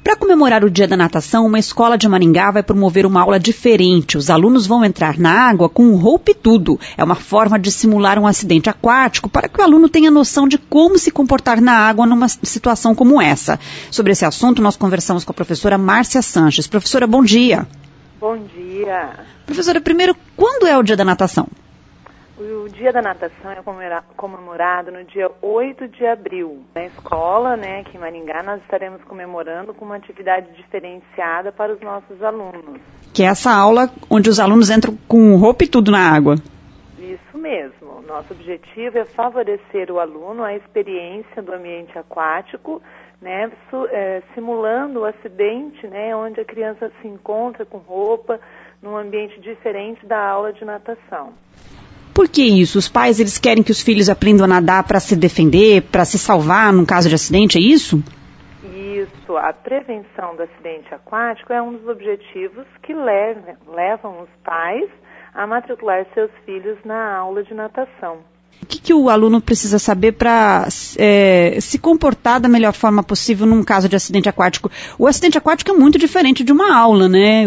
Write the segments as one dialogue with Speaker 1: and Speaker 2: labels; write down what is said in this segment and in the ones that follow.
Speaker 1: Para comemorar o Dia da Natação, uma escola de Maringá vai promover uma aula diferente. Os alunos vão entrar na água com roupa e tudo. É uma forma de simular um acidente aquático para que o aluno tenha noção de como se comportar na água numa situação como essa. Sobre esse assunto, nós conversamos com a professora Márcia Sanches. Professora, bom dia.
Speaker 2: Bom dia.
Speaker 1: Professora, primeiro, quando é o Dia da Natação?
Speaker 2: O Dia da Natação é comemorado no dia 8 de abril. Na escola, aqui em Maringá, nós estaremos comemorando com uma atividade diferenciada para os nossos alunos.
Speaker 1: Que é essa aula onde os alunos entram com roupa e tudo na água.
Speaker 2: Isso mesmo. Nosso objetivo é favorecer o aluno à experiência do ambiente aquático, simulando o acidente, onde a criança se encontra com roupa num ambiente diferente da aula de natação.
Speaker 1: Por que isso? Os pais, eles querem que os filhos aprendam a nadar para se defender, para se salvar num caso de acidente, é isso?
Speaker 2: Isso. A prevenção do acidente aquático é um dos objetivos que levam os pais a matricular seus filhos na aula de natação.
Speaker 1: O que o aluno precisa saber para se comportar da melhor forma possível num caso de acidente aquático? O acidente aquático é muito diferente de uma aula, né?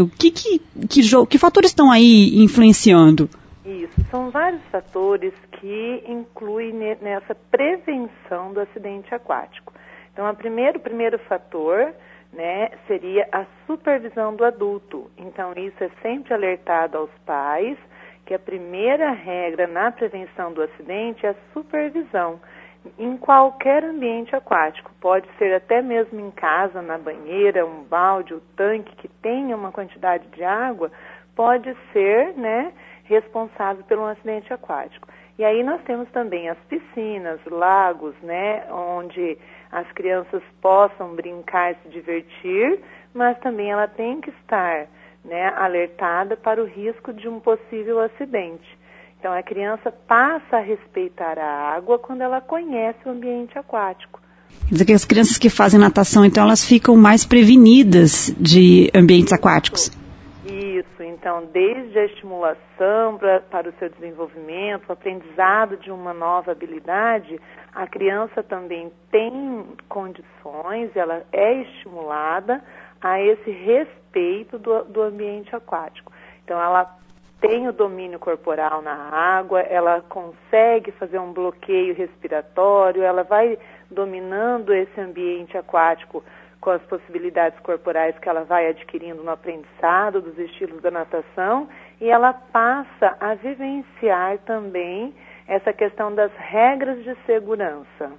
Speaker 1: Que fatores estão aí influenciando?
Speaker 2: Isso, são vários fatores que incluem nessa prevenção do acidente aquático. Então, o primeiro fator, seria a supervisão do adulto. Então, isso é sempre alertado aos pais, que a primeira regra na prevenção do acidente é a supervisão. Em qualquer ambiente aquático, pode ser até mesmo em casa, na banheira, um balde, um tanque que tenha uma quantidade de água, pode ser, responsável por um acidente aquático. E aí nós temos também as piscinas, lagos, onde as crianças possam brincar, se divertir, mas também ela tem que estar, alertada para o risco de um possível acidente. Então a criança passa a respeitar a água quando ela conhece o ambiente aquático.
Speaker 1: Quer dizer que as crianças que fazem natação, então, elas ficam mais prevenidas de ambientes aquáticos.
Speaker 2: Isso, então, desde a estimulação para o seu desenvolvimento, o aprendizado de uma nova habilidade, a criança também tem condições, ela é estimulada a esse respeito do ambiente aquático. Então, ela tem o domínio corporal na água, ela consegue fazer um bloqueio respiratório, ela vai dominando esse ambiente aquático com as possibilidades corporais que ela vai adquirindo no aprendizado dos estilos da natação, e ela passa a vivenciar também essa questão das regras de segurança.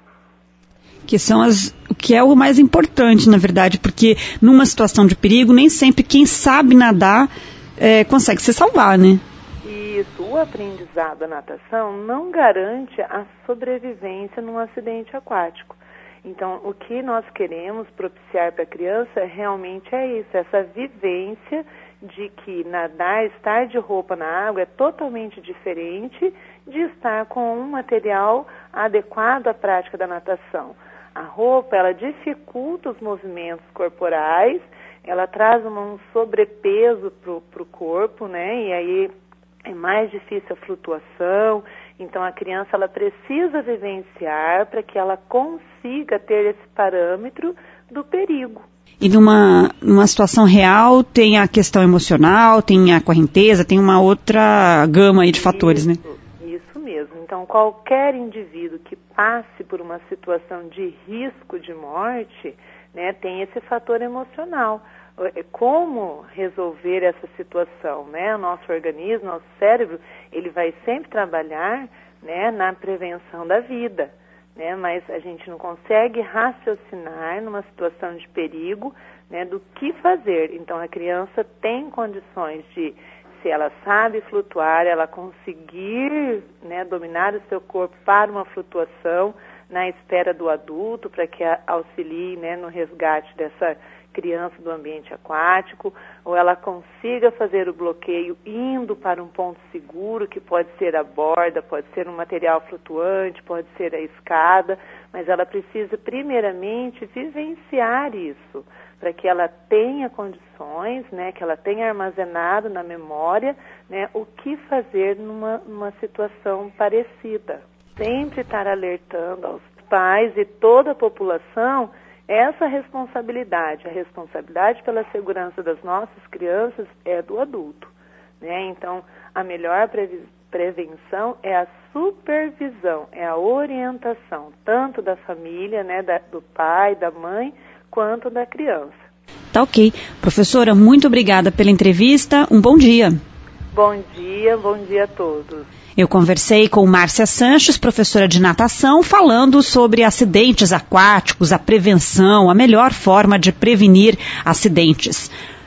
Speaker 1: Que é o mais importante, na verdade, porque numa situação de perigo, nem sempre quem sabe nadar consegue se salvar, né?
Speaker 2: Isso, o aprendizado da natação não garante a sobrevivência num acidente aquático. Então, o que nós queremos propiciar para a criança realmente é isso, essa vivência de que nadar, estar de roupa na água é totalmente diferente de estar com um material adequado à prática da natação. A roupa, ela dificulta os movimentos corporais, ela traz um sobrepeso para o corpo, e aí é mais difícil a flutuação. Então, a criança ela precisa vivenciar para que ela consiga ter esse parâmetro do perigo.
Speaker 1: E numa situação real tem a questão emocional, tem a correnteza, tem uma outra gama aí de fatores, né?
Speaker 2: Isso mesmo. Então, qualquer indivíduo que passe por uma situação de risco de morte, tem esse fator emocional. Como resolver essa situação, O nosso organismo, nosso cérebro, ele vai sempre trabalhar, na prevenção da vida, Mas a gente não consegue raciocinar numa situação de perigo, do que fazer. Então a criança tem condições de, se ela sabe flutuar, ela conseguir, dominar o seu corpo para uma flutuação na espera do adulto para que auxilie, no resgate dessa criança do ambiente aquático, ou ela consiga fazer o bloqueio indo para um ponto seguro, que pode ser a borda, pode ser um material flutuante, pode ser a escada, mas ela precisa primeiramente vivenciar isso, para que ela tenha condições, que ela tenha armazenado na memória, o que fazer numa situação parecida. Sempre estar alertando aos pais e toda a população essa responsabilidade, a responsabilidade pela segurança das nossas crianças é do adulto, né? Então, a melhor prevenção é a supervisão, é a orientação, tanto da família, né, do pai, da mãe, quanto da criança.
Speaker 1: Tá ok. Professora, muito obrigada pela entrevista. Um bom dia.
Speaker 2: Bom dia a todos.
Speaker 1: Eu conversei com Márcia Sanches, professora de natação, falando sobre acidentes aquáticos, a prevenção, a melhor forma de prevenir acidentes.